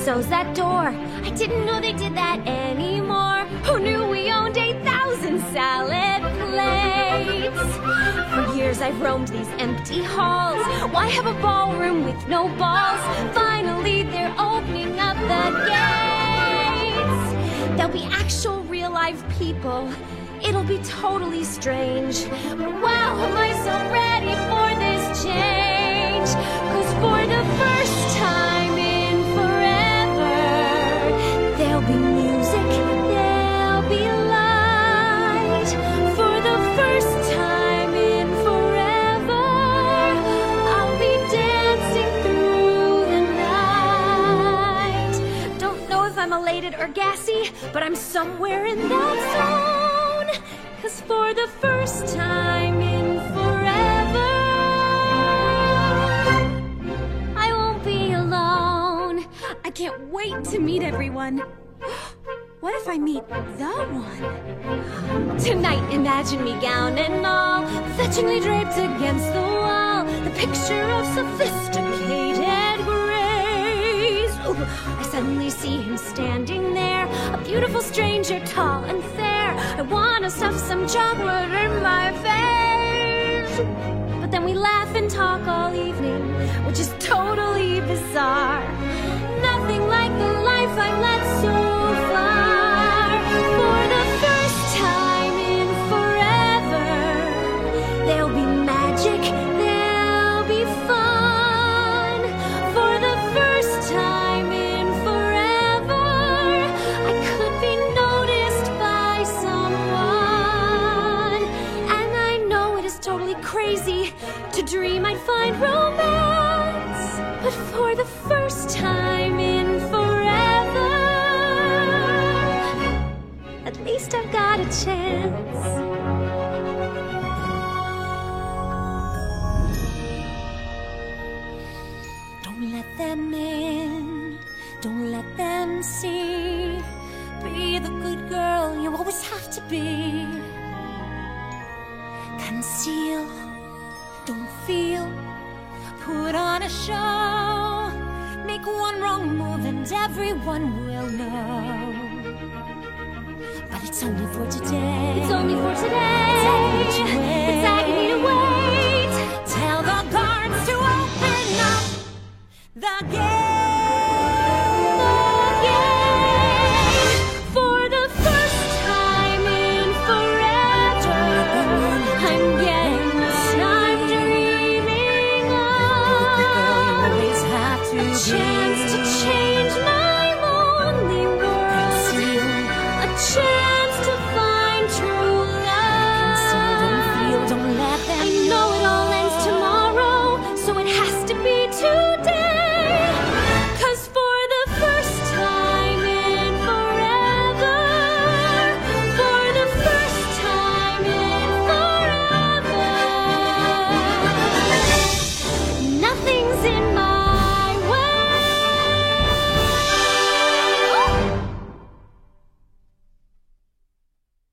sews that door. I didn't know they did that anymore. Who knew we owned 8,000 salad plates? For years I've roamed these empty halls. Why have a ballroom with no balls? Finally they're opening up the gates. There'll be actual real live people. It'll be totally strange. But wow, am I so ready for this change? 'Cause for the first time in forever, there'll be music, there'll be light. For the first time in forever, I'll be dancing through the night. Don't know if I'm elated or gassy, but I'm somewhere in that zone. 'Cause for the first time in forever, I won't be alone. I can't wait to meet everyone. What if I meet the one? Tonight, imagine me gown and all, fetchingly draped against the wall, the picture of sophisticated grace. Ooh, I suddenly see him standing there, a beautiful stranger, tall and fair. I wanna stuff some chocolate in my face. But then we laugh and talk all evening, which is totally bizarre. Nothing like the life I've led so far. For the first time in forever, there'll be magic, there'll be fun. For the first time in forever, I could be noticed by someone. And I know it is totally crazy to dream I'd find romance. But for the first time in forever, at least I've got a chance. Don't let them in, don't let them see. Be the good girl you always have to be. Conceal, don't feel, put on a show. Make one wrong move and everyone will know. But it's only for today. It's only for today. It's agony to wait. Tell the guards to open up the gate.